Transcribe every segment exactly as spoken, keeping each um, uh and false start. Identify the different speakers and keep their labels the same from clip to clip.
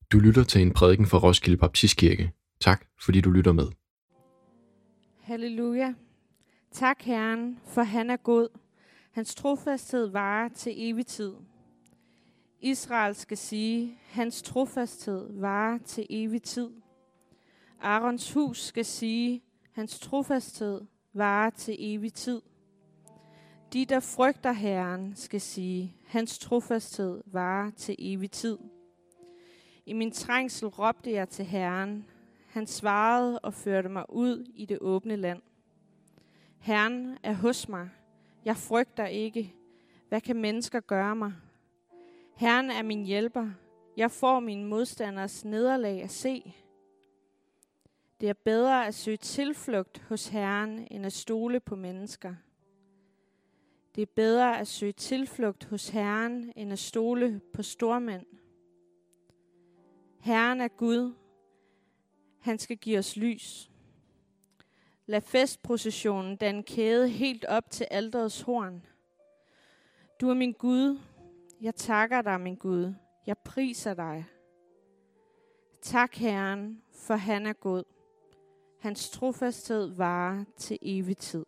Speaker 1: Du lytter til en prædiken fra Roskilde Baptistkirke. Tak, fordi du lytter med.
Speaker 2: Halleluja. Tak Herren, for han er god. Hans trofasthed varer til evig tid. Israel skal sige, hans trofasthed varer til evig tid. Arons hus skal sige, hans trofasthed varer til evig tid. De, der frygter Herren, skal sige, hans trofasthed varer til evig tid. I min trængsel råbte jeg til Herren. Han svarede og førte mig ud i det åbne land. Herren er hos mig. Jeg frygter ikke. Hvad kan mennesker gøre mig? Herren er min hjælper. Jeg får mine modstanders nederlag at se. Det er bedre at søge tilflugt hos Herren, end at stole på mennesker. Det er bedre at søge tilflugt hos Herren, end at stole på stormænd. Herren er Gud. Han skal give os lys. Lad festprocessionen danne kæde helt op til alterets horn. Du er min Gud. Jeg takker dig, min Gud. Jeg priser dig. Tak, Herren, for han er god. Hans trofasthed varer til evig tid.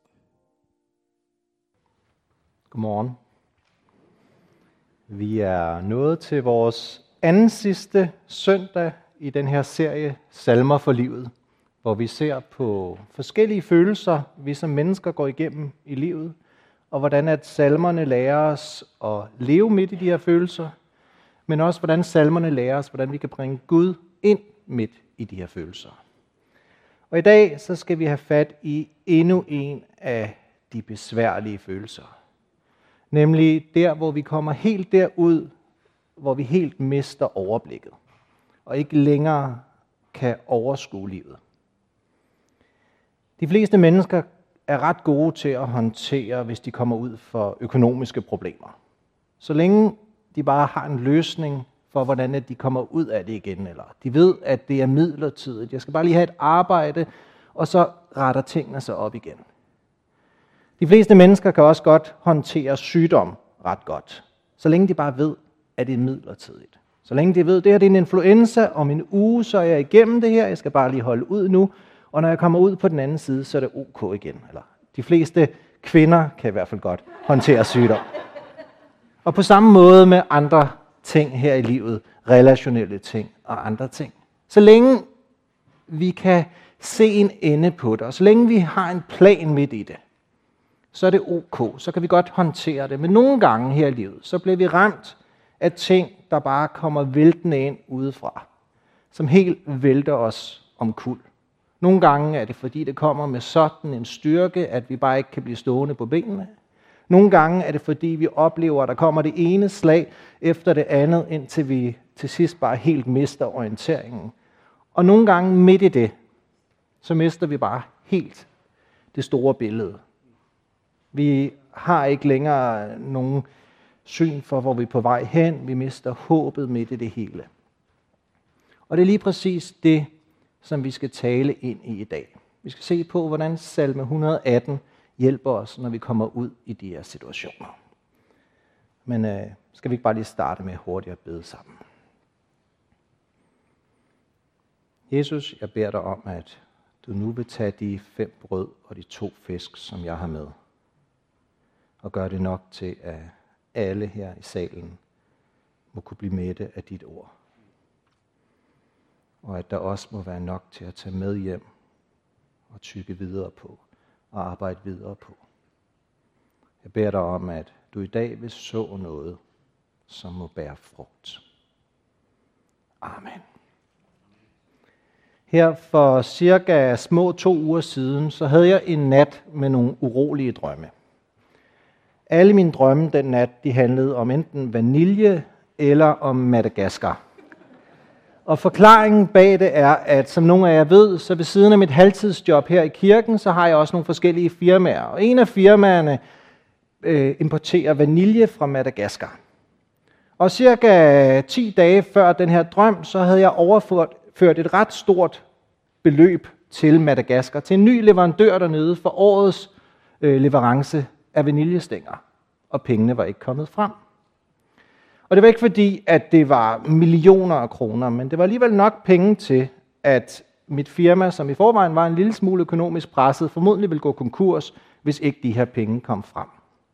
Speaker 3: Godmorgen. Vi er nået til vores anden sidste søndag i den her serie Salmer for livet, hvor vi ser på forskellige følelser, vi som mennesker går igennem i livet, og hvordan at salmerne lærer os at leve midt i de her følelser, men også hvordan salmerne lærer os, hvordan vi kan bringe Gud ind midt i de her følelser. Og i dag så skal vi have fat i endnu en af de besværlige følelser. Nemlig der, hvor vi kommer helt derud, hvor vi helt mister overblikket, og ikke længere kan overskue livet. De fleste mennesker er ret gode til at håndtere, hvis de kommer ud for økonomiske problemer. Så længe de bare har en løsning for, hvordan de kommer ud af det igen, eller de ved, at det er midlertidigt. Jeg skal bare lige have et arbejde, og så retter tingene sig op igen. De fleste mennesker kan også godt håndtere sygdom ret godt, så længe de bare ved, at det er midlertidigt. Så længe de ved, at det her det er en influenza, om en uge, så er jeg igennem det her, jeg skal bare lige holde ud nu, og når jeg kommer ud på den anden side, så er det ok igen. Eller de fleste kvinder kan i hvert fald godt håndtere sygdom. Og på samme måde med andre ting her i livet, relationelle ting og andre ting. Så længe vi kan se en ende på det, og så længe vi har en plan midt i det, så er det ok, så kan vi godt håndtere det. Men nogle gange her i livet, så bliver vi ramt af ting, der bare kommer væltende ind udefra, som helt vælter os omkuld. Nogle gange er det, fordi det kommer med sådan en styrke, at vi bare ikke kan blive stående på benene. Nogle gange er det, fordi vi oplever, at der kommer det ene slag efter det andet, indtil vi til sidst bare helt mister orienteringen. Og nogle gange midt i det, så mister vi bare helt det store billede. Vi har ikke længere nogen syn for, hvor vi er på vej hen. Vi mister håbet midt i det hele. Og det er lige præcis det, som vi skal tale ind i i dag. Vi skal se på, hvordan salme et hundrede og atten hjælper os, når vi kommer ud i de her situationer. Men øh, skal vi ikke bare lige starte med hurtigt at bede sammen. Jesus, jeg beder dig om, at du nu vil tage de fem brød og de to fisk, som jeg har med, og gør det nok til, at alle her i salen må kunne blive mætte af dit ord. Og at der også må være nok til at tage med hjem og tygge videre på og arbejde videre på. Jeg beder dig om, at du i dag vil så noget, som må bære frugt. Amen. Her for cirka små to uger siden, så havde jeg en nat med nogle urolige drømme. Alle mine drømme den nat, de handlede om enten vanilje eller om Madagaskar. Og forklaringen bag det er, at som nogle af jer ved, så ved siden af mit halvtidsjob her i kirken, så har jeg også nogle forskellige firmaer. Og en af firmaerne øh, importerer vanilje fra Madagaskar. Og cirka ti dage før den her drøm, så havde jeg overført et ret stort beløb til Madagaskar, til en ny leverandør dernede for årets øh, leverance af vaniljestænger. Og pengene var ikke kommet frem. Og det var ikke fordi, at det var millioner af kroner, men det var alligevel nok penge til, at mit firma, som i forvejen var en lille smule økonomisk presset, formodentlig ville gå konkurs, hvis ikke de her penge kom frem.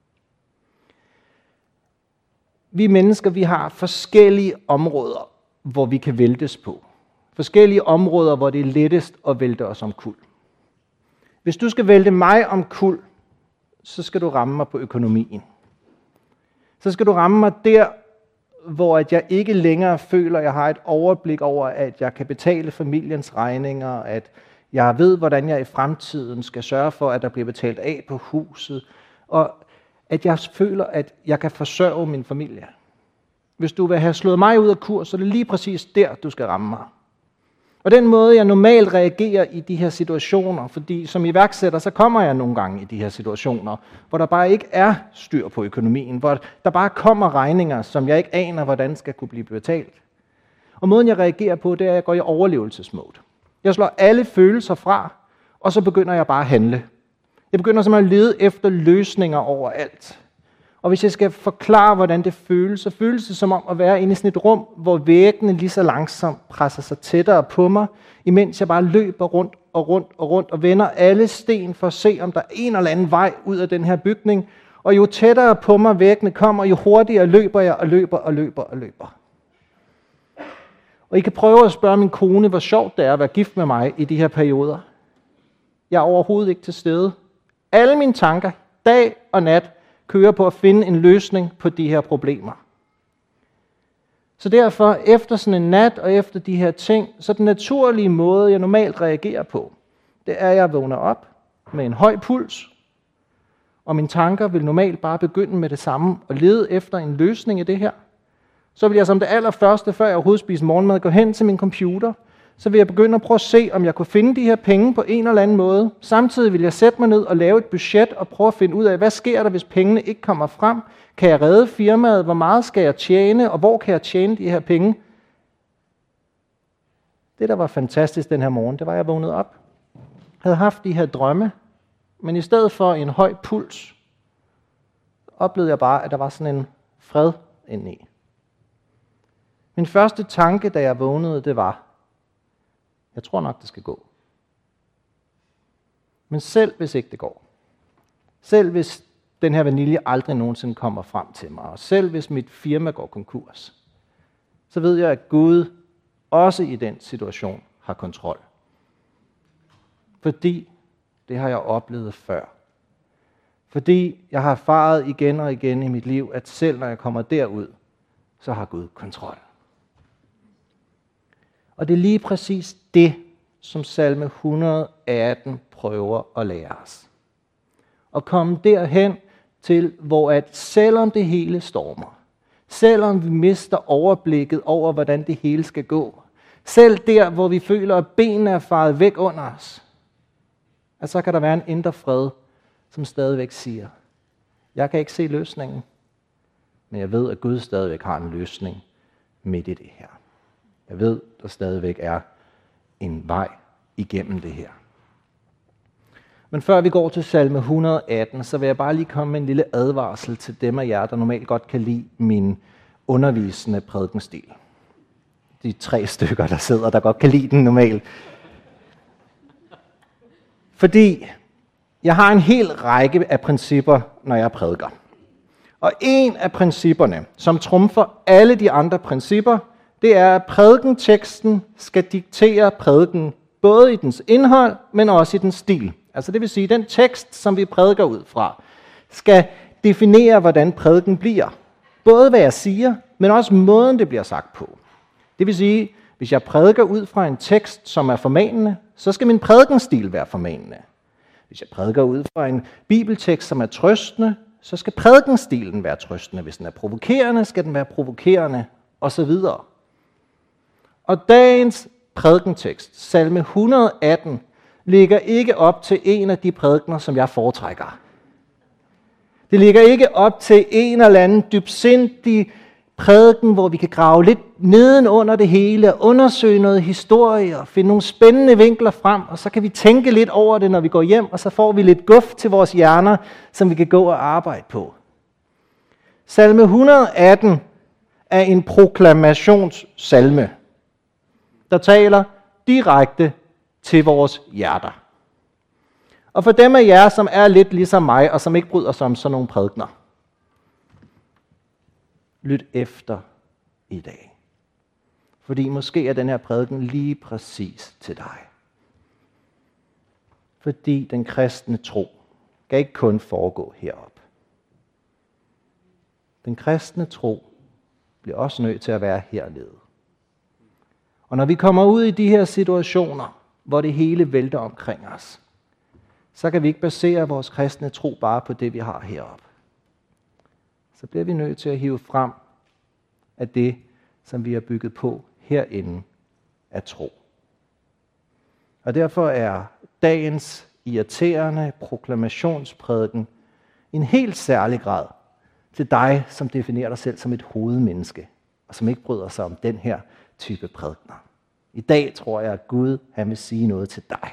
Speaker 3: Vi mennesker, vi har forskellige områder, hvor vi kan væltes på. Forskellige områder, hvor det er lettest at vælte os omkuld. Hvis du skal vælte mig omkuld, så skal du ramme mig på økonomien. Så skal du ramme mig der, hvor at jeg ikke længere føler, at jeg har et overblik over, at jeg kan betale familiens regninger, at jeg ved, hvordan jeg i fremtiden skal sørge for, at der bliver betalt af på huset, og at jeg føler, at jeg kan forsørge min familie. Hvis du vil have slået mig ud af kurs, så er det lige præcis der, du skal ramme mig. Og den måde, jeg normalt reagerer i de her situationer, fordi som iværksætter, så kommer jeg nogle gange i de her situationer, hvor der bare ikke er styr på økonomien, hvor der bare kommer regninger, som jeg ikke aner, hvordan skal kunne blive betalt. Og måden, jeg reagerer på, det er, at jeg går i overlevelsesmode. Jeg slår alle følelser fra, og så begynder jeg bare at handle. Jeg begynder simpelthen at lede efter løsninger overalt. Og hvis jeg skal forklare, hvordan det føles, så føles det som om at være inde i sådan et rum, hvor væggene lige så langsomt presser sig tættere på mig, imens jeg bare løber rundt og rundt og rundt og vender alle sten for at se, om der er en eller anden vej ud af den her bygning. Og jo tættere på mig væggene kommer, jo hurtigere løber jeg og løber og løber og løber. Og I kan prøve at spørge min kone, hvor sjovt det er at være gift med mig i de her perioder. Jeg er overhovedet ikke til stede. Alle mine tanker, dag og nat, kører på at finde en løsning på de her problemer. Så derfor, efter sådan en nat og efter de her ting, så den naturlige måde, jeg normalt reagerer på, det er, at jeg vågner op med en høj puls, og mine tanker vil normalt bare begynde med det samme og lede efter en løsning i det her. Så vil jeg som det allerførste, før jeg overhovedet spiser morgenmad, gå hen til min computer, så vil jeg begynde at prøve at se, om jeg kunne finde de her penge på en eller anden måde. Samtidig vil jeg sætte mig ned og lave et budget og prøve at finde ud af, hvad sker der, hvis pengene ikke kommer frem? Kan jeg redde firmaet? Hvor meget skal jeg tjene? Og hvor kan jeg tjene de her penge? Det, der var fantastisk den her morgen, det var, at jeg vågnede op. Jeg havde haft de her drømme, men i stedet for en høj puls, oplevede jeg bare, at der var sådan en fred indeni. Min første tanke, da jeg vågnede, det var, jeg tror nok, det skal gå. Men selv hvis ikke det går, selv hvis den her vanilje aldrig nogensinde kommer frem til mig, og selv hvis mit firma går konkurs, så ved jeg, at Gud også i den situation har kontrol. Fordi det har jeg oplevet før. Fordi jeg har erfaret igen og igen i mit liv, at selv når jeg kommer derud, så har Gud kontrol. Og det er lige præcis det, som salme et hundrede og atten prøver at lære os. At komme derhen til, hvor at selvom det hele stormer, selvom vi mister overblikket over, hvordan det hele skal gå, selv der, hvor vi føler, at benene er faret væk under os, at så kan der være en indre fred, som stadigvæk siger, jeg kan ikke se løsningen, men jeg ved, at Gud stadigvæk har en løsning midt i det her. Jeg ved, der stadigvæk er en vej igennem det her. Men før vi går til salme et hundrede og atten, så vil jeg bare lige komme med en lille advarsel til dem af jer, der normalt godt kan lide min undervisende prædikenstil. De tre stykker, der sidder, der godt kan lide den normalt. Fordi jeg har en hel række af principper, når jeg prædiker. Og en af principperne, som trumfer alle de andre principper, det er, at prædikenteksten skal diktere prædiken, både i dens indhold, men også i dens stil. Altså det vil sige, at den tekst, som vi prædiker ud fra, skal definere, hvordan prædiken bliver. Både hvad jeg siger, men også måden, det bliver sagt på. Det vil sige, hvis jeg prædiker ud fra en tekst, som er formanende, så skal min prædikenstil være formanende. Hvis jeg prædiker ud fra en bibeltekst, som er trøstende, så skal prædikenstilen være trøstende. Hvis den er provokerende, skal den være provokerende, osv. Og dagens prædikentekst, salme et hundrede og atten, ligger ikke op til en af de prædikener, som jeg foretrækker. Det ligger ikke op til en eller anden dybsindig prædiken, hvor vi kan grave lidt nedenunder det hele og undersøge noget historie og finde nogle spændende vinkler frem, og så kan vi tænke lidt over det, når vi går hjem, og så får vi lidt guf til vores hjerner, som vi kan gå og arbejde på. Salme et hundrede og atten er en proklamationssalme, der taler direkte til vores hjerter. Og for dem af jer, som er lidt ligesom mig, og som ikke bryder sig om sådan nogle prædikener, lyt efter i dag. Fordi måske er den her prædiken lige præcis til dig. Fordi den kristne tro kan ikke kun foregå herop. Den kristne tro bliver også nødt til at være hernede. Og når vi kommer ud i de her situationer, hvor det hele vælter omkring os, så kan vi ikke basere vores kristne tro bare på det, vi har heroppe. Så bliver vi nødt til at hive frem af det, som vi har bygget på herinde af tro. Og derfor er dagens irriterende proklamationsprædiken en helt særlig grad til dig, som definerer dig selv som et hovedmenneske, og som ikke bryder sig om den her type prædikener. I dag tror jeg, at Gud han vil sige noget til dig.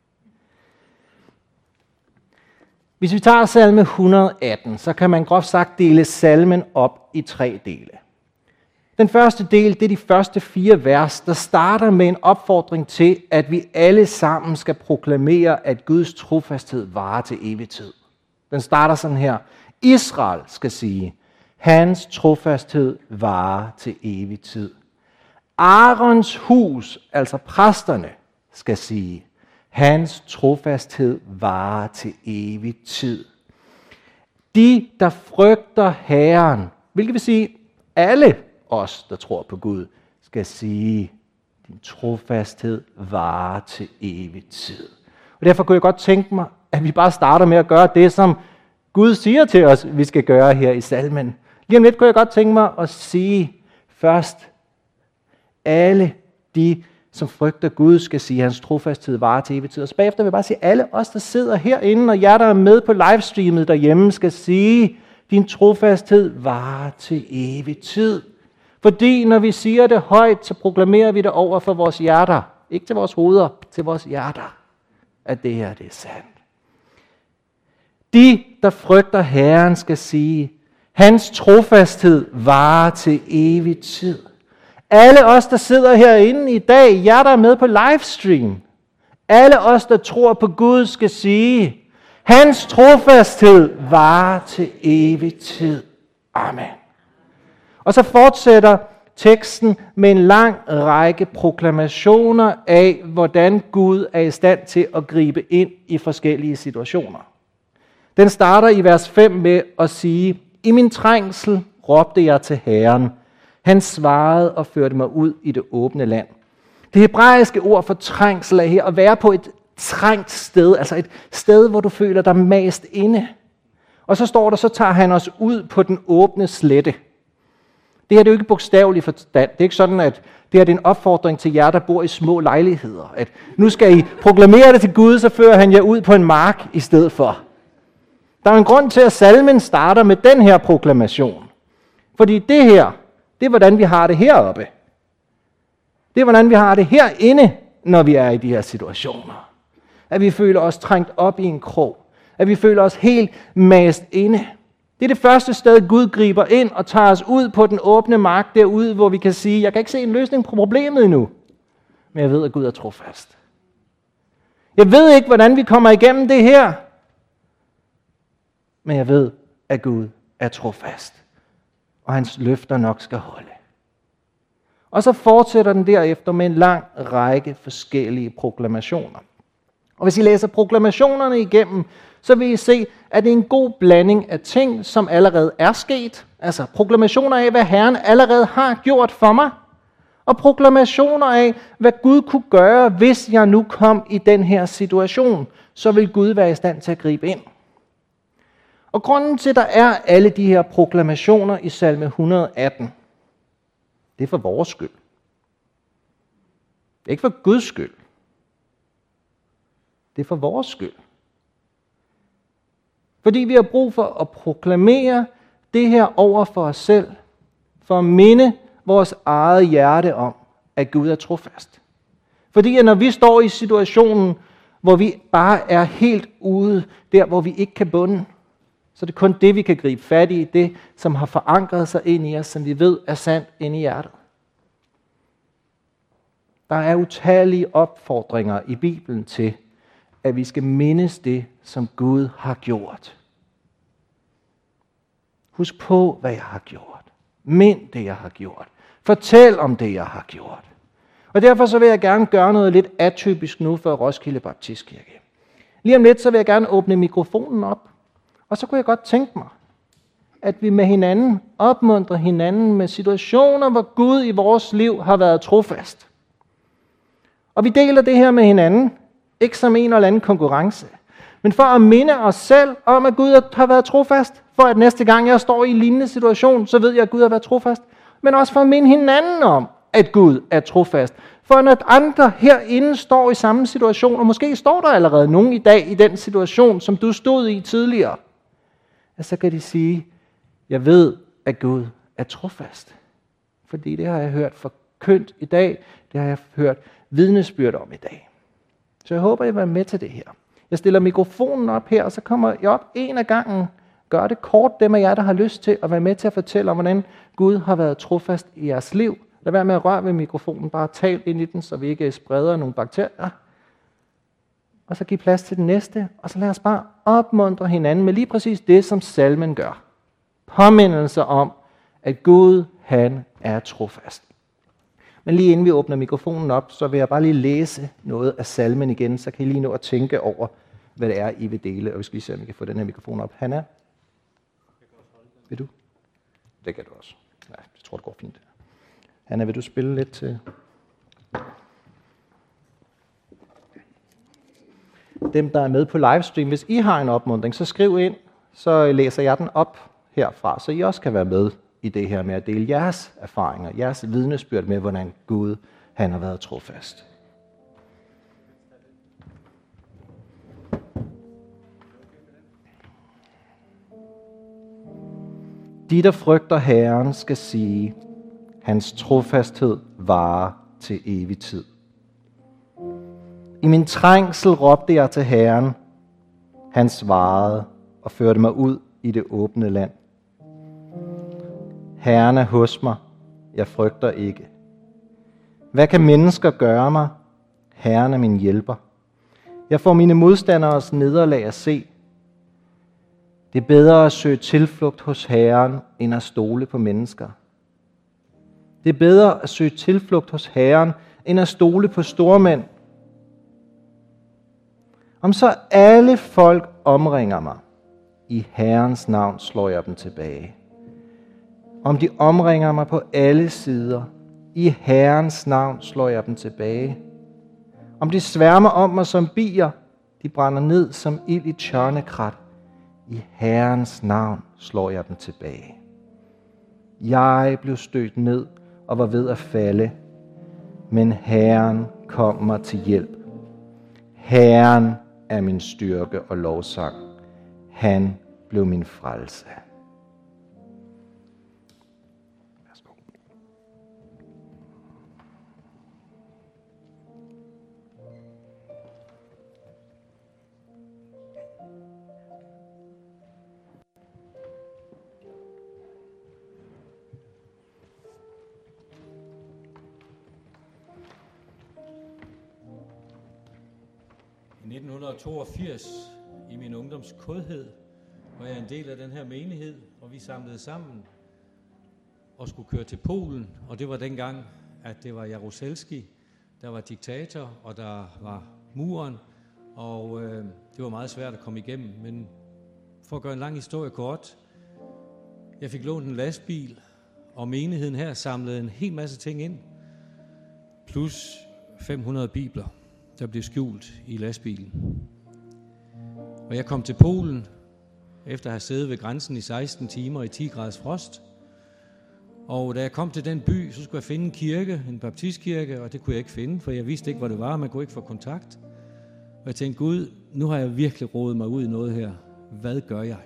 Speaker 3: Hvis vi tager salme et hundrede og atten, så kan man groft sagt dele salmen op i tre dele. Den første del, det er de første fire vers, der starter med en opfordring til, at vi alle sammen skal proklamere, at Guds trofasthed varer til evig tid. Den starter sådan her. Israel skal sige, hans trofasthed varer til evig tid. Aarons hus, altså præsterne, skal sige, hans trofasthed varer til evig tid. De, der frygter Herren, hvilket vil sige alle os, der tror på Gud, skal sige, din trofasthed varer til evig tid. Og derfor kunne jeg godt tænke mig, at vi bare starter med at gøre det, som Gud siger til os, vi skal gøre her i salmen. Lige om lidt kunne jeg godt tænke mig at sige først, alle de, som frygter Gud, skal sige, at hans trofasthed varer til evig tid. Og så bagefter vil jeg bare sige, at alle os, der sidder herinde, og jer, der er med på livestreamet derhjemme, skal sige, din trofasthed varer til evig tid. Fordi når vi siger det højt, så proklamerer vi det over for vores hjerter. Ikke til vores hoveder, til vores hjerter. At det her, det er sandt. De, der frygter Herren, skal sige, hans trofasthed varer til evig tid. Alle os, der sidder herinde i dag, jer, der er med på livestream, alle os, der tror på Gud, skal sige, hans trofasthed varer til evig tid. Amen. Og så fortsætter teksten med en lang række proklamationer af, hvordan Gud er i stand til at gribe ind i forskellige situationer. Den starter i vers fem med at sige, i min trængsel råbte jeg til Herren. Han svarede og førte mig ud i det åbne land. Det hebraiske ord for trængsel er her at være på et trængt sted, altså et sted, hvor du føler dig mast inde. Og så står der, så tager han os ud på den åbne slette. Det her det er jo ikke bogstaveligt forstand. Det er ikke sådan, at det her det er en opfordring til jer, der bor i små lejligheder. At nu skal I proklamere det til Gud, så fører han jer ud på en mark i stedet for. Der er en grund til, at salmen starter med den her proklamation. Fordi det her, det er hvordan vi har det heroppe. Det er hvordan vi har det herinde, når vi er i de her situationer. At vi føler os trængt op i en krog. At vi føler os helt mast inde. Det er det første sted, Gud griber ind og tager os ud på den åbne mark derude, hvor vi kan sige, jeg kan ikke se en løsning på problemet endnu. Men jeg ved, at Gud er trofast. Jeg ved ikke, hvordan vi kommer igennem det her. Men jeg ved, at Gud er trofast. Og hans løfter nok skal holde. Og så fortsætter den derefter med en lang række forskellige proklamationer. Og hvis I læser proklamationerne igennem, så vil I se, at det er en god blanding af ting, som allerede er sket. Altså proklamationer af, hvad Herren allerede har gjort for mig. Og proklamationer af, hvad Gud kunne gøre, hvis jeg nu kom i den her situation. Så vil Gud være i stand til at gribe ind. Og grunden til, at der er alle de her proklamationer i salme et hundrede og atten, det er for vores skyld. Det er ikke for Guds skyld. Det er for vores skyld. Fordi vi har brug for at proklamere det her over for os selv, for at minde vores eget hjerte om, at Gud er trofast. Fordi at når vi står i situationen, hvor vi bare er helt ude, der hvor vi ikke kan bunde, så det er kun det, vi kan gribe fat i, det, som har forankret sig ind i os, som vi ved er sandt inde i hjertet. Der er utallige opfordringer i Bibelen til, at vi skal mindes det, som Gud har gjort. Husk på, hvad jeg har gjort. Mind det, jeg har gjort. Fortæl om det, jeg har gjort. Og derfor så vil jeg gerne gøre noget lidt atypisk nu for Roskilde Baptistkirke. Lige om lidt, så vil jeg gerne åbne mikrofonen op. Og så kunne jeg godt tænke mig, at vi med hinanden opmuntrer hinanden med situationer, hvor Gud i vores liv har været trofast. Og vi deler det her med hinanden, ikke som en eller anden konkurrence, men for at minde os selv om, at Gud har været trofast. For at næste gang jeg står i en lignende situation, så ved jeg, at Gud har været trofast. Men også for at minde hinanden om, at Gud er trofast. For når andre herinde står i samme situation, og måske står der allerede nogen i dag i den situation, som du stod i tidligere, så kan de sige, jeg ved, at Gud er trofast. Fordi det har jeg hørt forkyndt i dag, det har jeg hørt vidnesbyrd om i dag. Så jeg håber, I vil være med til det her. Jeg stiller mikrofonen op her, og så kommer jeg op en af gangen. Gør det kort, dem af jer, der har lyst til at være med til at fortælle om, hvordan Gud har været trofast i jeres liv. Lad være med at røre ved mikrofonen, bare tal ind i den, så vi ikke spreder nogle bakterier. Og så giv plads til den næste, og så lad os bare opmuntre hinanden med lige præcis det, som salmen gør. Påmindelse om, at Gud, han er trofast. Men lige inden vi åbner mikrofonen op, så vil jeg bare lige læse noget af salmen igen, så kan I lige nå at tænke over, hvad det er, I vil dele. Og vi skal lige se, om vi kan få den her mikrofon op. Hanna? Vil du? Det kan du også. Ja, jeg tror, det går fint. Hanna, vil du spille lidt til? Dem, der er med på livestream, hvis I har en opmuntring, så skriv ind, så læser jeg den op herfra, så I også kan være med i det her med at dele jeres erfaringer, jeres vidnesbyrd med, hvordan Gud han har været trofast. De, der frygter Herren, skal sige, hans trofasthed varer til evig tid. I min trængsel råbte jeg til Herren, han svarede og førte mig ud i det åbne land. Herren er hos mig, jeg frygter ikke. Hvad kan mennesker gøre mig? Herren er min hjælper. Jeg får mine modstanderes nederlag at se. Det er bedre at søge tilflugt hos Herren, end at stole på mennesker. Det er bedre at søge tilflugt hos Herren, end at stole på stormænd. Om så alle folk omringer mig, i Herrens navn slår jeg dem tilbage. Om de omringer mig på alle sider, i Herrens navn slår jeg dem tilbage. Om de sværmer om mig som bier, de brænder ned som ild i tjørnekrat, i Herrens navn slår jeg dem tilbage. Jeg blev stødt ned og var ved at falde, men Herren kom mig til hjælp. Herren er min styrke og lovsang. Han blev min frelse. Værsgo.
Speaker 4: I nitten toogfirs, i min ungdoms kodhed, var jeg en del af den her menighed, og vi samlede sammen og skulle køre til Polen, og det var dengang, at det var Jaruzelski, der var diktator, og der var muren, og øh, det var meget svært at komme igennem, men for at gøre en lang historie kort, jeg fik lånt en lastbil, og menigheden her samlede en hel masse ting ind, plus fem hundrede bibler, der blev skjult i lastbilen. Og jeg kom til Polen, efter at have siddet ved grænsen i seksten timer i ti graders frost. Og da jeg kom til den by, så skulle jeg finde en kirke, en baptistkirke, og det kunne jeg ikke finde, for jeg vidste ikke, hvor det var, man kunne ikke få kontakt. Og jeg tænkte, Gud, nu har jeg virkelig rodet mig ud i noget her. Hvad gør jeg?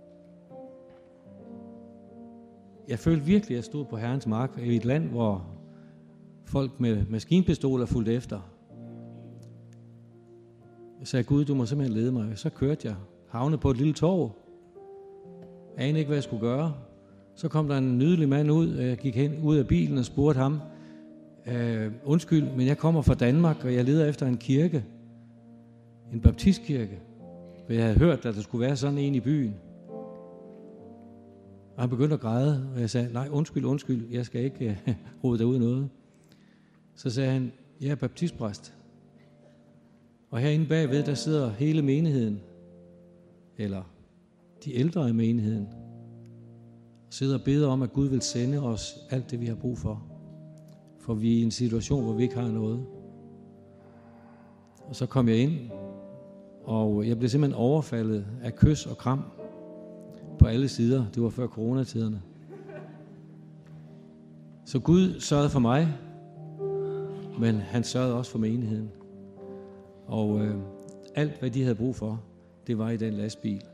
Speaker 4: Jeg følte virkelig, at jeg stod på Herrens mark i et land, hvor folk med maskinpistoler fulgte efter. Jeg sagde, Gud, du må simpelthen lede mig. Så kørte jeg, havnede på et lille torv, anede ikke, hvad jeg skulle gøre. Så kom der en nydelig mand ud, og jeg gik hen ud af bilen og spurgte ham, øh, undskyld, men jeg kommer fra Danmark, og jeg leder efter en kirke. En baptistkirke. For jeg havde hørt, at der skulle være sådan en i byen. Og han begyndte at græde, og jeg sagde, nej, undskyld, undskyld, jeg skal ikke uh, rode dig ud noget. Så sagde han, jeg er baptistpræst. Og herinde bagved, der sidder hele menigheden, eller de ældre i menigheden, og sidder og beder om, at Gud vil sende os alt det, vi har brug for. For vi er i en situation, hvor vi ikke har noget. Og så kom jeg ind, og jeg blev simpelthen overfaldet af kys og kram på alle sider. Det var før coronatiderne. Så Gud sørgede for mig, men han sørgede også for menigheden. Og øh, alt, hvad de havde brug for, det var i den lastbil.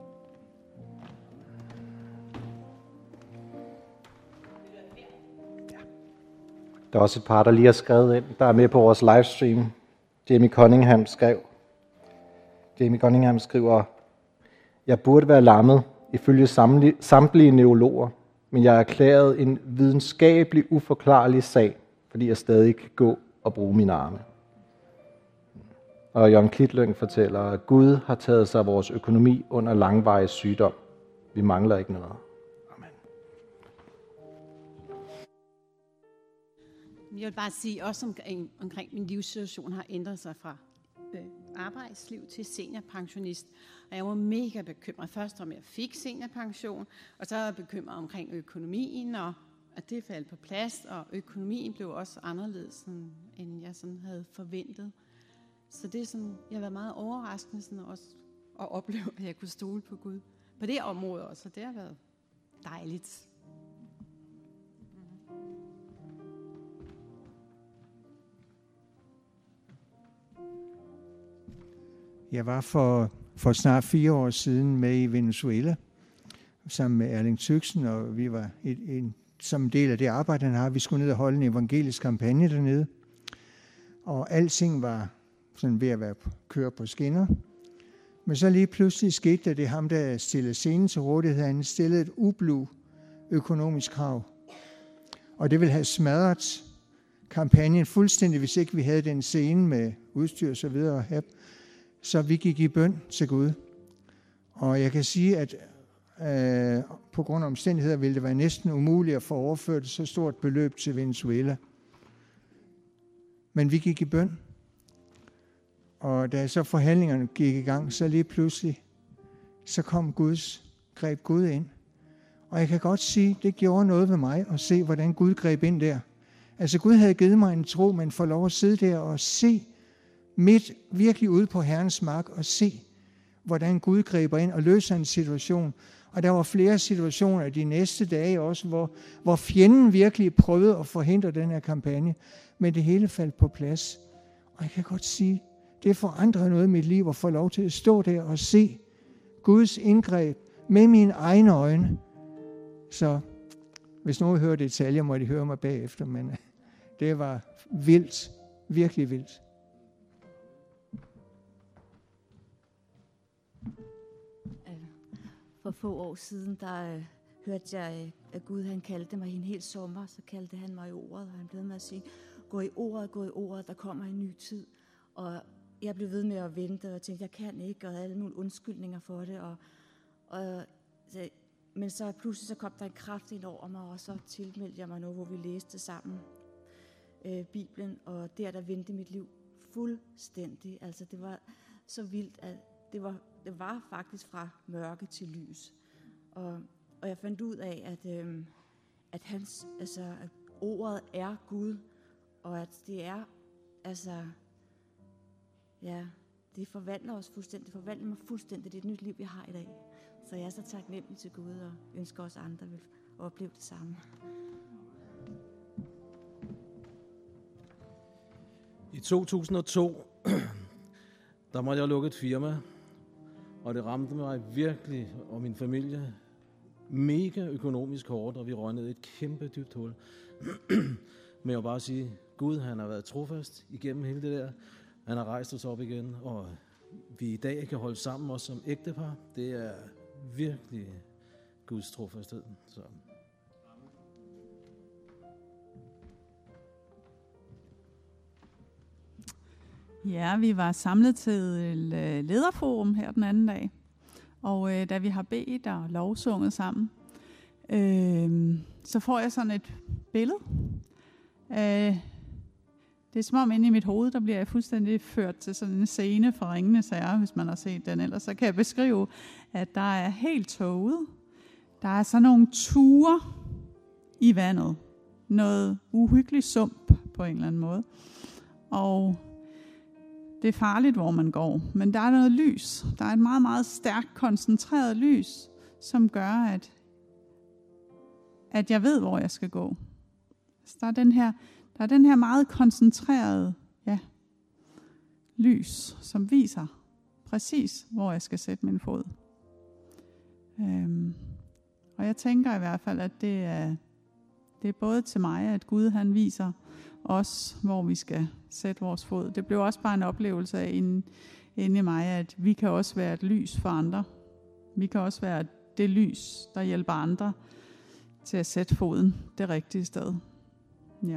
Speaker 3: Der er også et par, der lige har skrevet ind, der er med på vores livestream. Jamie Cunningham skrev. Jamie Cunningham skriver, jeg burde være lammet ifølge samtlige neurologer, men jeg er erklæret en videnskabelig uforklarlig sag, fordi jeg stadig kan gå og bruge mine arme. Og Jørgen Klitlyng fortæller, at Gud har taget sig af vores økonomi under langvarig sygdom. Vi mangler ikke noget. Amen.
Speaker 5: Jeg vil bare sige, også omkring, omkring min livssituation har ændret sig fra øh, arbejdsliv til seniorpensionist. Og jeg var mega bekymret først om, jeg fik seniorpension, og så var jeg bekymret omkring økonomien, og at det faldt på plads, og økonomien blev også anderledes, end jeg sådan havde forventet. Så det er sådan, jeg har været meget overraskende sådan også at opleve, at jeg kunne stole på Gud. På det område også, det har været dejligt.
Speaker 6: Jeg var for, for snart fire år siden med i Venezuela, sammen med Erling Tøksen, og vi var et, en, som en del af det arbejde, han har. Vi skulle ned og holde en evangelisk kampagne dernede, og alting var sådan ved at være køre på skinner. Men så lige pludselig skete det, det ham, der stillede scenen til rådighed. Han stillede et ublu økonomisk krav. Og det ville have smadret kampagnen fuldstændig, hvis ikke vi havde den scene med udstyr og så videre. Så vi gik i bøn til Gud. Og jeg kan sige, at øh, på grund af omstændigheder ville det være næsten umuligt at få overført så stort beløb til Venezuela. Men vi gik i bøn. Og da så forhandlingerne gik i gang, så lige pludselig, så kom Guds, greb Gud ind. Og jeg kan godt sige, det gjorde noget ved mig at se, hvordan Gud greb ind der. Altså Gud havde givet mig en tro, men får lov at sidde der og se midt virkelig ude på Herrens mark og se, hvordan Gud griber ind og løser en situation. Og der var flere situationer de næste dage også, hvor, hvor fjenden virkelig prøvede at forhindre den her kampagne, men det hele faldt på plads. Og jeg kan godt sige, det forandrer noget i mit liv at få lov til at stå der og se Guds indgreb med mine egne øjne. Så hvis nogen hører detaljer, må de høre mig bagefter, men det var vildt, virkelig vildt.
Speaker 7: For få år siden, der øh, hørte jeg, at Gud han kaldte mig i en hel sommer, så kaldte han mig i ordet, og han blev med at sige, gå i ordet, gå i ordet, der kommer en ny tid. Og jeg blev ved med at vente, og tænkte, jeg kan ikke, og alle nogle undskyldninger for det. Og, og, så, men så pludselig så kom der en kraft ind over mig, og så tilmeldte jeg mig noget, hvor vi læste sammen øh, Bibelen, og der, der vendte mit liv fuldstændig. Altså det var så vildt, at det var, det var faktisk fra mørke til lys. Og, og jeg fandt ud af, at, øh, at, hans, altså, at ordet er Gud, og at det er, altså, ja, det forvandler os fuldstændig, det forvandler mig fuldstændig, det er et nyt liv, jeg har i dag. Så jeg er så taknemmelig til Gud, og ønsker også andre vil opleve det samme.
Speaker 8: I to tusind og to, der måtte jeg lukke et firma, og det ramte mig virkelig og min familie mega økonomisk hårdt, og vi røg ned i et kæmpe dybt hul. Men jeg vil bare sige, Gud han har været trofast igennem hele det der. Han har rejst os op igen, og vi i dag kan holde sammen også som ægtepar. Det er virkelig Guds trofasthed. Så.
Speaker 9: Ja, vi var samlet til lederforum her den anden dag, og øh, da vi har bedt og lovsunget sammen, øh, så får jeg sådan et billede. Øh, det er som om inde i mit hoved, der bliver jeg fuldstændig ført til sådan en scene fra Ringenes Herre, hvis man har set den. Ellers så kan jeg beskrive, at der er helt tåget. Der er sådan nogle ture i vandet. Noget uhyggeligt sump på en eller anden måde. Og det er farligt, hvor man går. Men der er noget lys. Der er et meget, meget stærkt koncentreret lys, som gør, at, at jeg ved, hvor jeg skal gå. Så der er den her, der er den her meget koncentrerede ja, lys, som viser præcis, hvor jeg skal sætte min fod. Øhm, og jeg tænker i hvert fald, at det er, det er både til mig, at Gud han viser os, hvor vi skal sætte vores fod. Det blev også bare en oplevelse af inde, inde i mig, at vi kan også være et lys for andre. Vi kan også være det lys, der hjælper andre til at sætte foden det rigtige sted. Ja.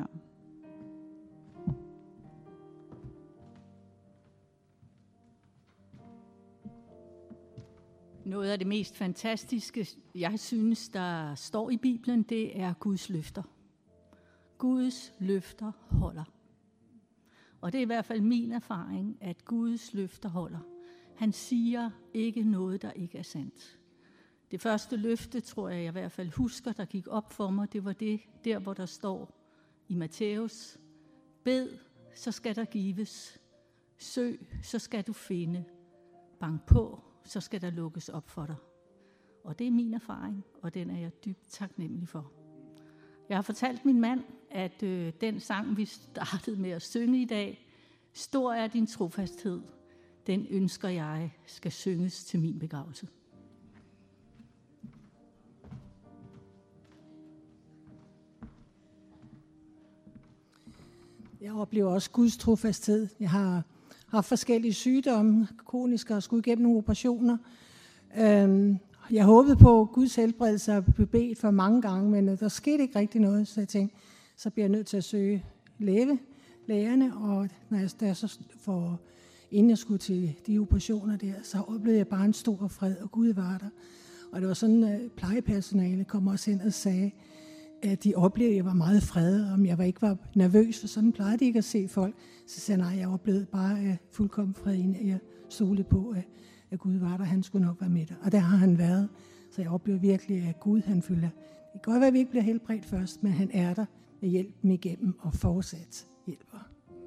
Speaker 10: Noget af det mest fantastiske, jeg synes, der står i Bibelen, det er Guds løfter. Guds løfter holder. Og det er i hvert fald min erfaring, at Guds løfter holder. Han siger ikke noget, der ikke er sandt. Det første løfte, tror jeg, jeg i hvert fald husker, der gik op for mig, det var det der, hvor der står i Matthæus: bed, så skal der gives. Søg, så skal du finde. Bank på, så skal der lukkes op for dig. Og det er min erfaring, og den er jeg dybt taknemmelig for. Jeg har fortalt min mand, at øh, den sang, vi startede med at synge i dag, stor er din trofasthed, den ønsker jeg skal synges til min begravelse.
Speaker 11: Jeg oplever også Guds trofasthed. Jeg har haft forskellige sygdomme, kroniske, og skulle igennem nogle operationer. Jeg håbede på Guds helbredelse og blev bedt for mange gange, men der skete ikke rigtig noget, så jeg tænkte, så bliver jeg nødt til at søge læge, lægerne, og når jeg, der så for, inden jeg skulle til de operationer der, så oplevede jeg bare en stor fred, og Gud var der. Og det var sådan, at plejepersonale kom også ind og sagde, at de oplevede, at jeg var meget fredet, om jeg var ikke var nervøs, for sådan plejede de ikke at se folk. Så sagde jeg, nej, jeg oplevede bare fuldkommen fred, inden jeg stolede på, at, at Gud var der, han skulle nok være med der. Og der har han været, så jeg oplever virkelig, at Gud han følger. Det kan godt være, at vi ikke bliver helbredt først, men han er der med hjælpen igennem og fortsat hjælper.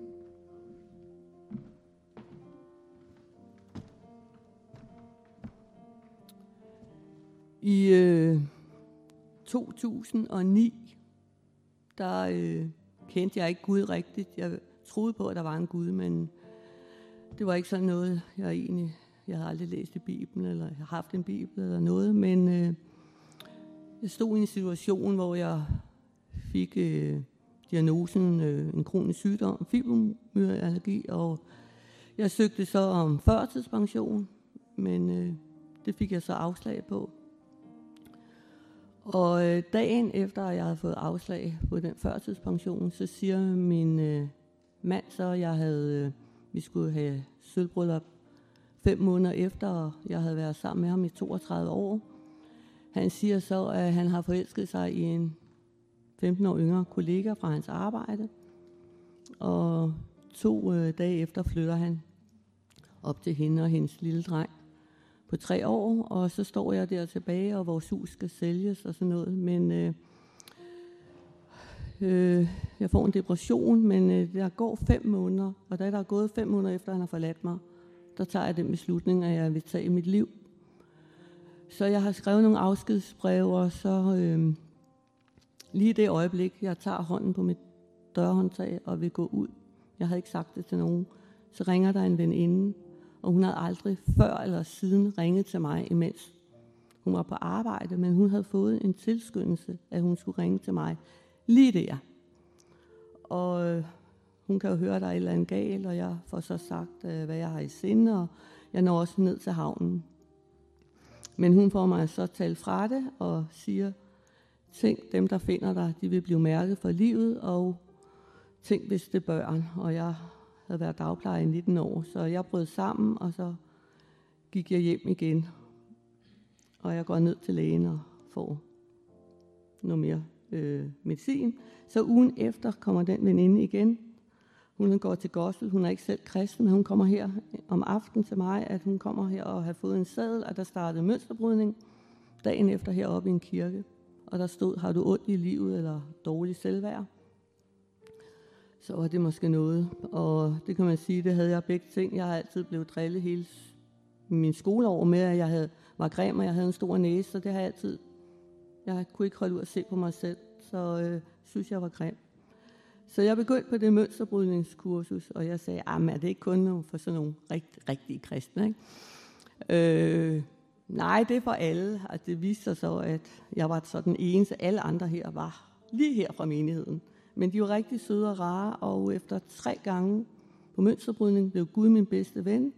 Speaker 12: I øh, to tusind og ni, der øh, kendte jeg ikke Gud rigtigt. Jeg troede på, at der var en Gud, men det var ikke sådan noget, jeg egentlig... Jeg havde aldrig læst i Bibelen, eller jeg har haft en Bibel eller noget, men øh, jeg stod i en situation, hvor jeg fik øh, diagnosen øh, en kronisk sygdom, fibromyalgi, og jeg søgte så om førtidspension, men øh, det fik jeg så afslag på. Og øh, dagen efter, at jeg havde fået afslag på den førtidspension, så siger min øh, mand så, at jeg havde, øh, vi skulle have sølvbryllup fem måneder efter, og jeg havde været sammen med ham i toogtredive år. Han siger så, at han har forelsket sig i en femten år yngre kollega fra hans arbejde. Og to øh, dage efter flytter han op til hende og hendes lille dreng på tre år. Og så står jeg der tilbage, og vores hus skal sælges og sådan noget. Men øh, øh, jeg får en depression, men øh, der går fem måneder. Og da der er gået fem måneder efter, han har forladt mig, der tager jeg den beslutning, at jeg vil tage mit liv. Så jeg har skrevet nogle afskedsbreve, og så øh, lige det øjeblik, jeg tager hånden på mit dørhåndtag og vil gå ud. Jeg havde ikke sagt det til nogen. Så ringer der en veninde, og hun havde aldrig før eller siden ringet til mig, imens hun var på arbejde, men hun havde fået en tilskyndelse, at hun skulle ringe til mig lige der. Og øh, hun kan jo høre, at der er et eller andet galt, og jeg får så sagt, hvad jeg har i sinde, og jeg når også ned til havnen. Men hun får mig så talt fra det og siger, tænk, dem der finder dig, de vil blive mærket for livet, og tænk, hvis det er børn. Og jeg havde været dagplejer i nitten år, så jeg brød sammen, og så gik jeg hjem igen. Og jeg går ned til lægen og får noget mere øh, medicin. Så ugen efter kommer den veninde igen. Hun går til gospel, hun er ikke selv kristen, men hun kommer her om aftenen til mig, at hun kommer her og har fået en sadel, og der startede mønsterbrydning dagen efter heroppe i en kirke. Og der stod, har du ondt i livet eller dårlig selvværd? Så var det måske noget. Og det kan man sige, det havde jeg begge ting. Jeg har altid blevet drillet hele min skoleår med, at jeg havde, var grim, og jeg havde en stor næse, så det har jeg altid. Jeg kunne ikke holde ud at se på mig selv, så øh, synes jeg var grim. Så jeg begyndte på det mønsterbrydningskursus, og jeg sagde, at er det ikke kun for sådan nogle rigt, rigtige kristne, ikke? Øh, nej, det er for alle. Og det viste sig så, at jeg var så den eneste. Alle andre her var lige her fra menigheden. Men de var rigtig søde og rare, og efter tre gange på mønsterbrydning blev Gud min bedste ven.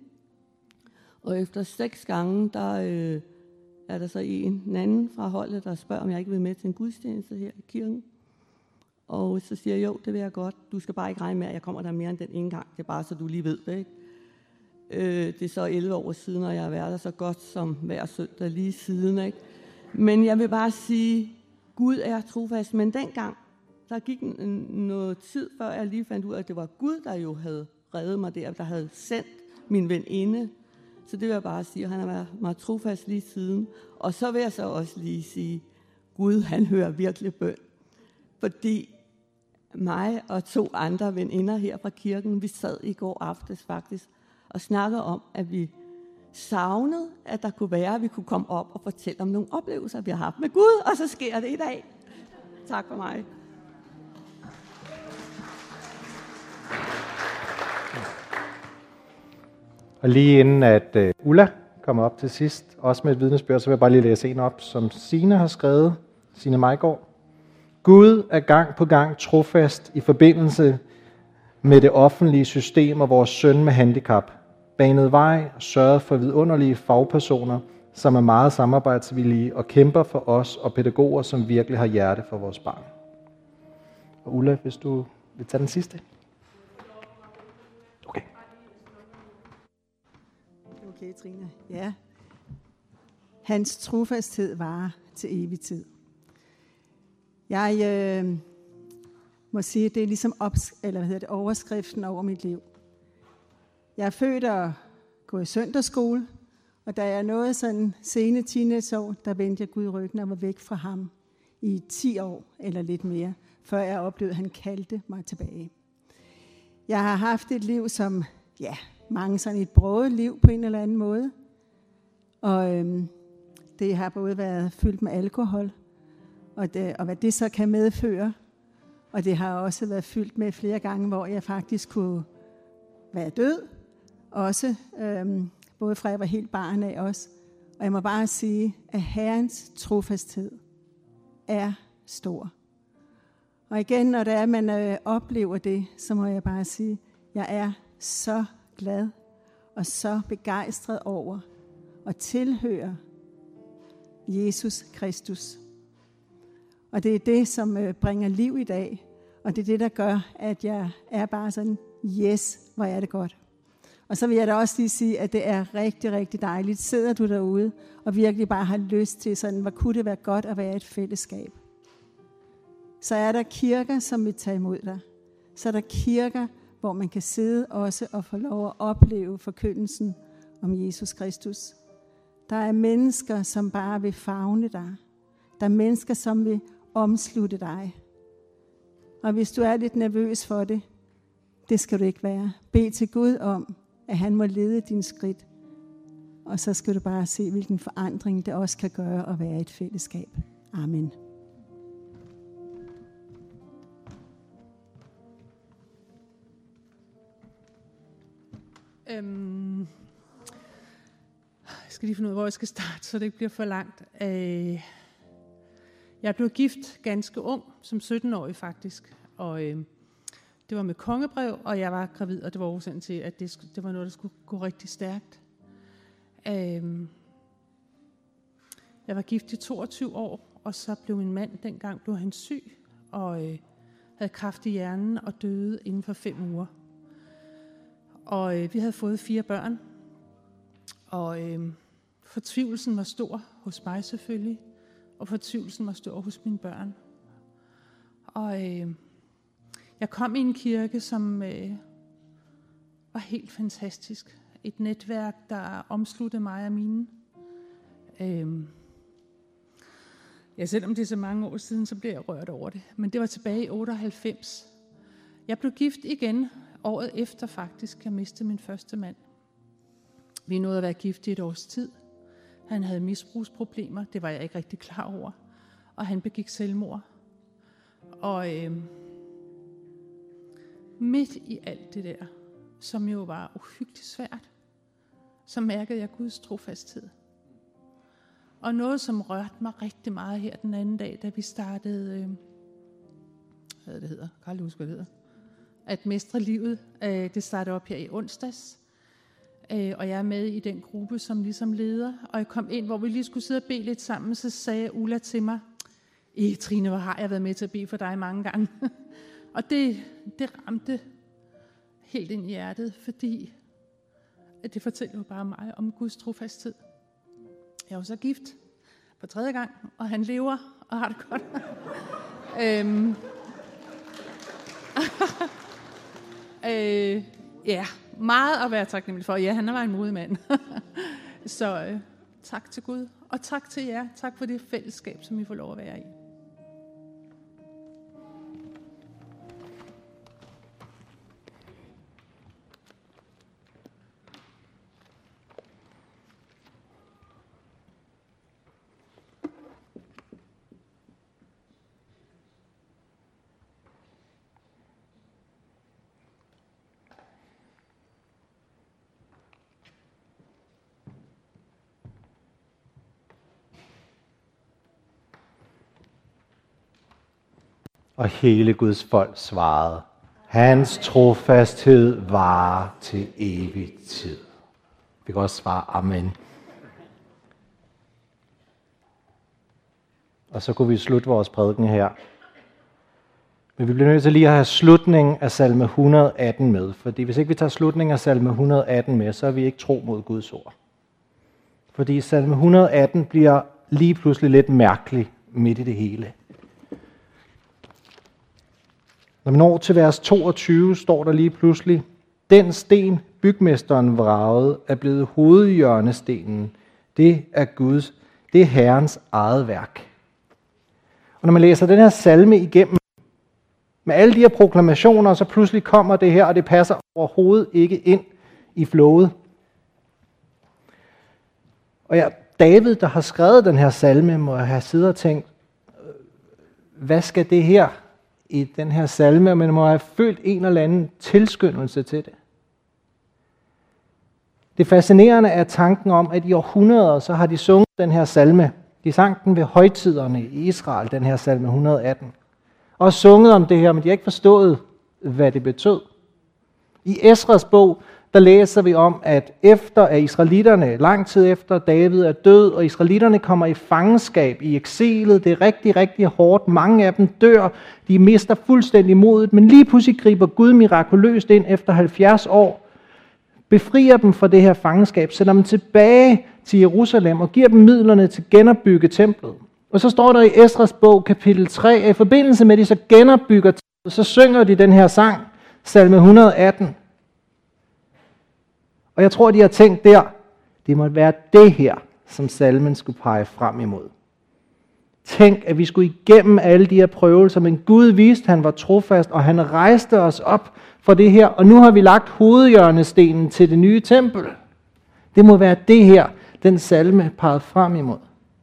Speaker 12: Og efter seks gange, der øh, er der så en, en anden fra holdet, der spørger, om jeg ikke vil med til en gudstjeneste her i kirken. Og så siger jeg, jo, det vil jeg godt. Du skal bare ikke regne med, at jeg kommer der mere end den ene gang. Det er bare, så du lige ved det, ikke? Øh, det er så elleve år siden, og jeg har været der så godt som hver søndag lige siden, ikke? Men jeg vil bare sige, Gud er trofast. Men dengang, der gik noget tid, før jeg lige fandt ud af, at det var Gud, der jo havde reddet mig der, der havde sendt min veninde. Så det vil jeg bare sige, han har været mig trofast lige siden. Og så vil jeg så også lige sige, Gud, han hører virkelig bøn. Fordi mig og to andre veninder her fra kirken, vi sad i går aftes faktisk og snakkede om, at vi savnede, at der kunne være, at vi kunne komme op og fortælle om nogle oplevelser, vi har haft med Gud, og så sker det i dag. Tak for mig.
Speaker 3: Og lige inden at uh, Ulla kommer op til sidst, også med et vidnesbyrd, så vil jeg bare lige læse en op, som Signe har skrevet, Signe Majgaard. Gud er gang på gang trofast i forbindelse med det offentlige system og vores søn med handicap. Banet vej og sørget for vidunderlige fagpersoner, som er meget samarbejdsvillige og kæmper for os og pædagoger, som virkelig har hjerte for vores barn. Og Ulla, hvis du vil tage den sidste. Okay.
Speaker 11: Okay, Trine. Ja. Hans trofasthed varer til evig tid. Jeg øh, må sige, at det er ligesom ops- eller hvad hedder det, overskriften over mit liv. Jeg er født og gået i søndagsskole, og da jeg nåede sådan sene teenageår, der vendte jeg Gud ryggen og var væk fra ham i ti år eller lidt mere, før jeg oplevede, at han kaldte mig tilbage. Jeg har haft et liv som, ja, mange sådan et broget liv på en eller anden måde. Og øhm, det har både været fyldt med alkohol, og, det, og hvad det så kan medføre. Og det har også været fyldt med flere gange, hvor jeg faktisk kunne være død. Også, øhm, både fra jeg var helt barn af også. Og jeg må bare sige, at Herrens trofasthed er stor. Og igen, når det er, at man øh, oplever det, så må jeg bare sige, at jeg er så glad og så begejstret over at tilhøre Jesus Kristus. Og det er det, som øh, bringer liv i dag. Og det er det, der gør, at jeg er bare sådan, yes, hvor er det godt. Og så vil jeg da også lige sige, at det er rigtig, rigtig dejligt. Sidder du derude og virkelig bare har lyst til sådan, hvor kunne det være godt at være et fællesskab. Så er der kirker, som vil tage imod dig. Så er der kirker, hvor man kan sidde også og få lov at opleve forkyndelsen om Jesus Kristus. Der er mennesker, som bare vil favne dig. Der er mennesker, som vil omslutte dig. Og hvis du er lidt nervøs for det, det skal du ikke være. Bed til Gud om, at han må lede dine skridt. Og så skal du bare se, hvilken forandring det også kan gøre at være et fællesskab. Amen.
Speaker 2: Øhm, jeg skal lige finde ud af, hvor jeg skal starte, så det ikke bliver for langt. Øh, jeg blev gift ganske ung, som sytten-årig faktisk, og øh, det var med kongebrev, og jeg var gravid, og det var årsagen til, at det, det var noget, der skulle gå rigtig stærkt. Øh,
Speaker 13: Jeg var gift i toogtyve år, og så blev min mand, dengang blev han syg, og øh, havde kræft i hjernen og døde inden for fem uger. Og øh, vi havde fået fire børn, og øh, fortvivlelsen var stor hos mig selvfølgelig, og fortvivlelsen var stor hos mine børn. Og øh, jeg kom i en kirke, som øh, var helt fantastisk. Et netværk, der omsluttede mig og mine. Øh, ja, selvom det er så mange år siden, så bliver jeg rørt over det. Men det var tilbage i otteoghalvfems. Jeg blev gift igen året efter faktisk. Jeg mistede min første mand. Vi nåede at være gift i et års tid. Han havde misbrugsproblemer. Det var jeg ikke rigtig klar over. Og han begik selvmord. Og øh, midt i alt det der, som jo var uhyggeligt svært, så mærkede jeg Guds trofasthed. Og noget, som rørte mig rigtig meget her den anden dag, da vi startede, øh, hvad det hedder, kan jeg huske, hvad det hedder, at mestre livet. Øh, det startede op her i onsdags, øh, og jeg er med i den gruppe som ligesom leder. Og jeg kom ind, hvor vi lige skulle sidde og bede lidt sammen, så sagde Ulla til mig, I, Trine, hvor har jeg været med til at bede for dig mange gange. Og det, det ramte helt ind i hjertet, fordi at det fortæller jo bare mig om Guds trofasthed. Jeg er jo så gift for tredje gang, og han lever og har det godt. øhm. øh, ja, meget at være taknemmelig for. Ja, han var en modig mand. Så øh, tak til Gud, og tak til jer. Tak for det fællesskab, som I får lov at være i.
Speaker 3: Og hele Guds folk svarede, hans trofasthed varer til evig tid. Vi kan også svare amen. Og så kunne vi slutte vores prædiken her. Men vi bliver nødt til lige at have slutningen af salme et hundrede og atten med. Fordi hvis ikke vi tager slutningen af salme et hundrede og atten med, så er vi ikke tro mod Guds ord. Fordi salme et hundrede og atten bliver lige pludselig lidt mærkelig midt i det hele. Når man når til vers toogtyve, står der lige pludselig, den sten, bygmesteren vragede, er blevet hovedhjørnestenen. Det er Guds, det er Herrens eget værk. Og når man læser den her salme igennem, med alle de her proklamationer, så pludselig kommer det her, og det passer overhovedet ikke ind i flowet. Og ja, David, der har skrevet den her salme, må have siddet og tænkt, hvad skal det her i den her salme, men må have følt en eller anden tilskyndelse til det. Det fascinerende er tanken om, at i århundreder, så har de sunget den her salme. De sang den ved højtiderne i Israel, den her salme et hundrede og atten. Og sunget om det her, men de har ikke forstået, hvad det betød. I Esras bog, der læser vi om, at efter at israelitterne, lang tid efter David er død, og israelitterne kommer i fangenskab i eksilet, det er rigtig, rigtig hårdt, mange af dem dør, de mister fuldstændig modet, men lige pludselig griber Gud mirakuløst ind efter halvfjerds år, befrier dem fra det her fangenskab, sender dem tilbage til Jerusalem og giver dem midlerne til at genopbygge templet. Og så står der i Esras bog, kapitel tre, at i forbindelse med, at de så genopbygger templet, så synger de den her sang, salme et hundrede og atten. Og jeg tror, de har tænkt der, det må være det her, som salmen skulle pege frem imod. Tænk, at vi skulle igennem alle de her prøvelser, men Gud viste, at han var trofast, og han rejste os op for det her, og nu har vi lagt hovedhjørnestenen til det nye tempel. Det må være det her, den salme pegede frem imod.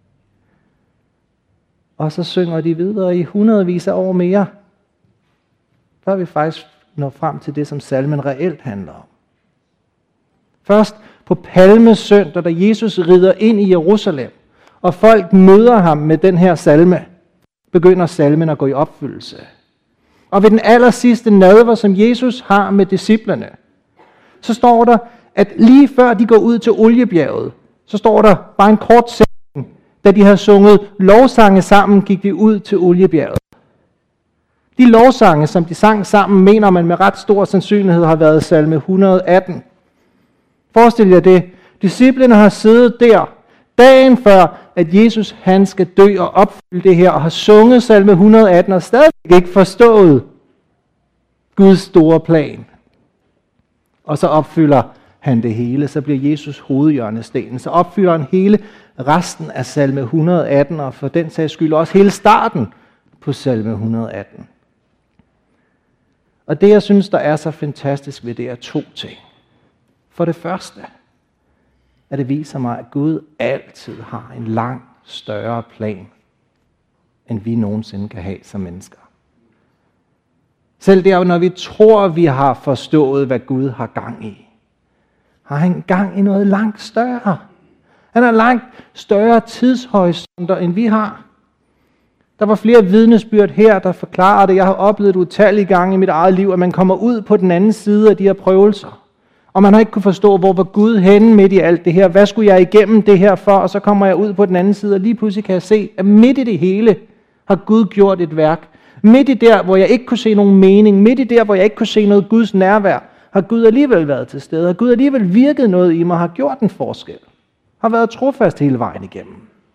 Speaker 3: Og så synger de videre i hundredvis af år mere, før vi faktisk når frem til det, som salmen reelt handler om. Først på palmesøndag, da Jesus rider ind i Jerusalem, og folk møder ham med den her salme, begynder salmen at gå i opfyldelse. Og ved den aller sidste nadver, som Jesus har med disciplene, så står der, at lige før de går ud til oliebjerget, så står der bare en kort sætning, Da de havde sunget lovsange sammen, gik de ud til Oliebjerget. De lovsange, som de sang sammen, mener man med ret stor sandsynlighed har været salme et hundrede og atten. Forestil jer det. Disciplene har siddet der, dagen før, at Jesus han skal dø og opfylde det her, og har sunget salme et hundrede og atten, og stadig ikke forstået Guds store plan. Og så opfylder han det hele, så bliver Jesus hovedhjørnestenen. Så opfylder han hele resten af salme et hundrede og atten, og for den sags skyld også hele starten på salme et hundrede og atten. Og det, jeg synes, der er så fantastisk ved det, er to ting. For det første, at det viser mig, at Gud altid har en langt større plan, end vi nogensinde kan have som mennesker. Selv der, når vi tror, vi har forstået, hvad Gud har gang i, har han gang i noget langt større. Han har langt større tidshorisonter, end vi har. Der var flere vidnesbyrd her, der forklarer det. Jeg har oplevet utallige gange i mit eget liv, at man kommer ud på den anden side af de her prøvelser. Og man har ikke kunne forstå, hvor var Gud henne midt i alt det her. Hvad skulle jeg igennem det her for? Og så kommer jeg ud på den anden side, og lige pludselig kan jeg se, at midt i det hele har Gud gjort et værk. Midt i der, hvor jeg ikke kunne se nogen mening, midt i der, hvor jeg ikke kunne se noget Guds nærvær, har Gud alligevel været til stede. Har Gud alligevel virket noget i mig, har gjort en forskel. Har været trofast hele vejen igennem.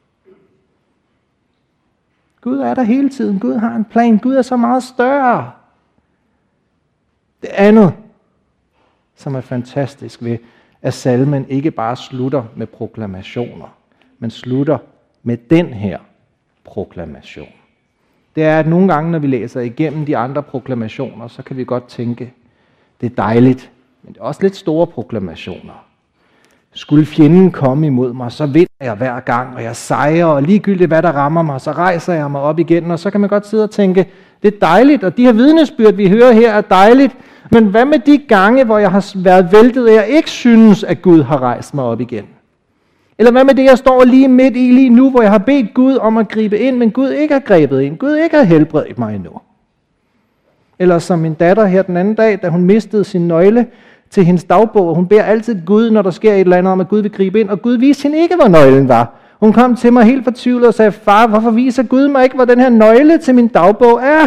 Speaker 3: Gud er der hele tiden. Gud har en plan. Gud er så meget større. Det andet, som er fantastisk ved, at salmen ikke bare slutter med proklamationer, men slutter med den her proklamation. Det er, at nogle gange, når vi læser igennem de andre proklamationer, så kan vi godt tænke, det er dejligt, men det er også lidt store proklamationer. Skulle fjenden komme imod mig, så vinder jeg hver gang, og jeg sejrer, og ligegyldigt hvad der rammer mig, så rejser jeg mig op igen, og så kan man godt sidde og tænke, det er dejligt, og de her vidnesbyrd, vi hører her, er dejligt, men hvad med de gange, hvor jeg har været væltet, og jeg ikke synes, at Gud har rejst mig op igen? Eller hvad med det, jeg står lige midt i lige nu, hvor jeg har bedt Gud om at gribe ind, men Gud ikke har grebet ind, Gud ikke har helbredt mig endnu? Eller som min datter her den anden dag, da hun mistede sin nøgle til hendes dagbog, og hun beder altid Gud, når der sker et eller andet om, at Gud vil gribe ind, og Gud viste hende ikke, hvor nøglen var. Hun kom til mig helt fortvivlet og sagde, far, hvorfor viser Gud mig ikke, hvor den her nøgle til min dagbog er?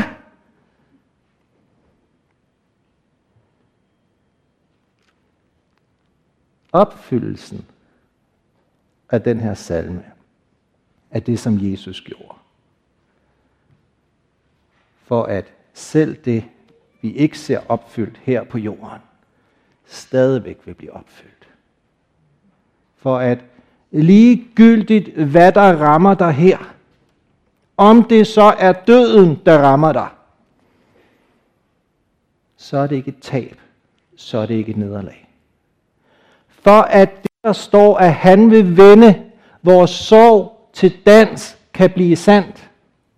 Speaker 3: Opfyldelsen af den her salme er det, som Jesus gjorde. For at selv det, vi ikke ser opfyldt her på jorden, stadigvæk vil blive opfyldt. For at ligegyldigt, hvad der rammer dig her, om det så er døden, der rammer dig, så er det ikke et tab, så er det ikke et nederlag. For at det, der står, at han vil vende vores sorg til dans, kan blive sandt,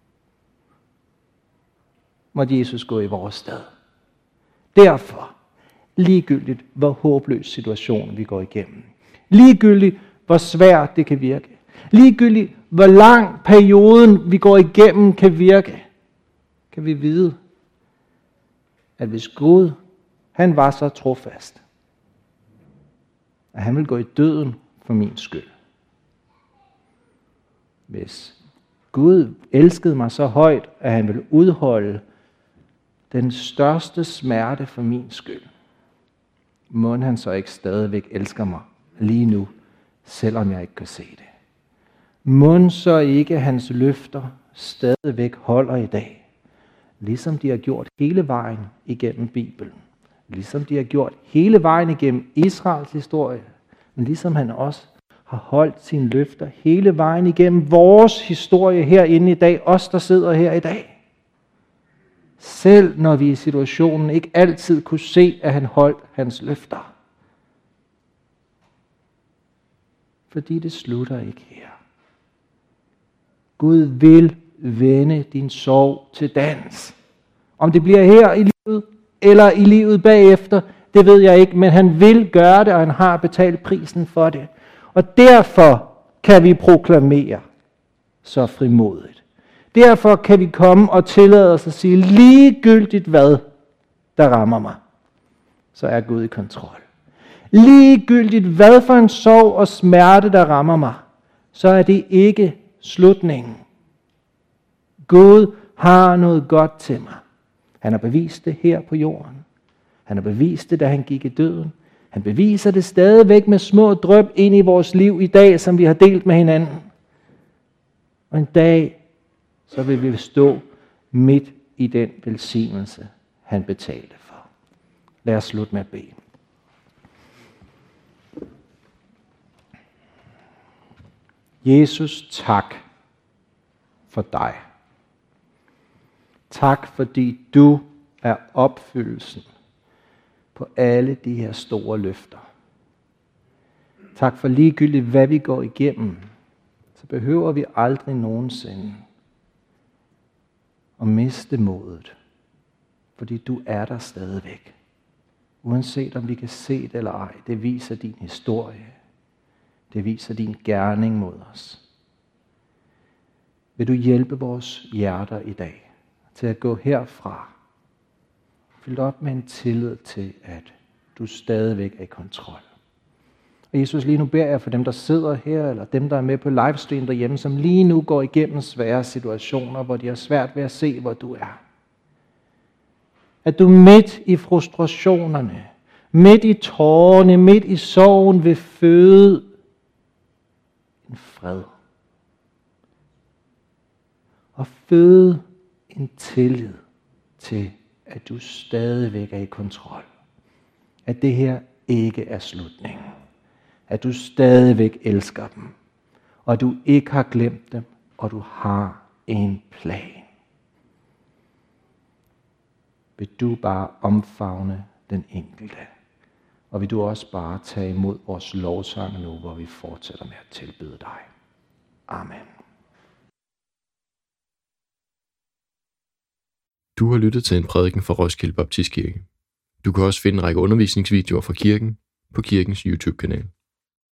Speaker 3: måtte Jesus gå i vores sted. Derfor, ligegyldigt hvor håbløs situation vi går igennem, ligegyldigt hvor svært det kan virke, ligegyldigt hvor lang perioden vi går igennem kan virke, kan vi vide, at hvis Gud, han var så trofast, at han vil gå i døden for min skyld. Hvis Gud elskede mig så højt, at han vil udholde den største smerte for min skyld, må han så ikke stadigvæk elsker mig lige nu, selvom jeg ikke kan se det. Må så ikke hans løfter stadigvæk holder i dag, ligesom de har gjort hele vejen igennem Bibelen. Ligesom de har gjort hele vejen igennem Israels historie, men ligesom han også har holdt sine løfter hele vejen igennem vores historie herinde i dag, os der sidder her i dag. Selv når vi i situationen ikke altid kunne se, at han holdt hans løfter. Fordi det slutter ikke her. Gud vil vende din sorg til dans. Om det bliver her i livet, eller i livet bagefter, det ved jeg ikke, men han vil gøre det, og han har betalt prisen for det. Og derfor kan vi proklamere så frimodigt. Derfor kan vi komme og tillade os at sige, ligegyldigt hvad der rammer mig, så er Gud i kontrol. Ligegyldigt hvad for en sorg og smerte der rammer mig, så er det ikke slutningen. Gud har noget godt til mig. Han har bevist det her på jorden. Han har bevist det, da han gik i døden. Han beviser det stadigvæk med små dryp ind i vores liv i dag, som vi har delt med hinanden. Og en dag, så vil vi stå midt i den velsignelse, han betalte for. Lad os slutte med at bede. Jesus, tak for dig. Tak, fordi du er opfyldelsen på alle de her store løfter. Tak for ligegyldigt, hvad vi går igennem, så behøver vi aldrig nogensinde at miste modet, fordi du er der stadigvæk. Uanset om vi kan se det eller ej, det viser din historie. Det viser din gerning mod os. Vil du hjælpe vores hjerter i dag til at gå herfra, fyldt op med en tillid til, at du stadigvæk er i kontrol. Og Jesus, lige nu beder jeg for dem, der sidder her, eller dem, der er med på livestream derhjemme, som lige nu går igennem svære situationer, hvor de har svært ved at se, hvor du er. At du midt i frustrationerne, midt i tårerne, midt i sorgen vil føde en fred. Og føde en tillid til, at du stadigvæk er i kontrol. At det her ikke er slutningen. At du stadigvæk elsker dem. Og at du ikke har glemt dem. Og du har en plan. Vil du bare omfavne den enkelte. Og vil du også bare tage imod vores lovsang nu, hvor vi fortsætter med at tilbede dig. Amen.
Speaker 1: Du har lyttet til en prædiken fra Roskilde Baptistkirke. Du kan også finde en række undervisningsvideoer fra kirken på kirkens YouTube-kanal.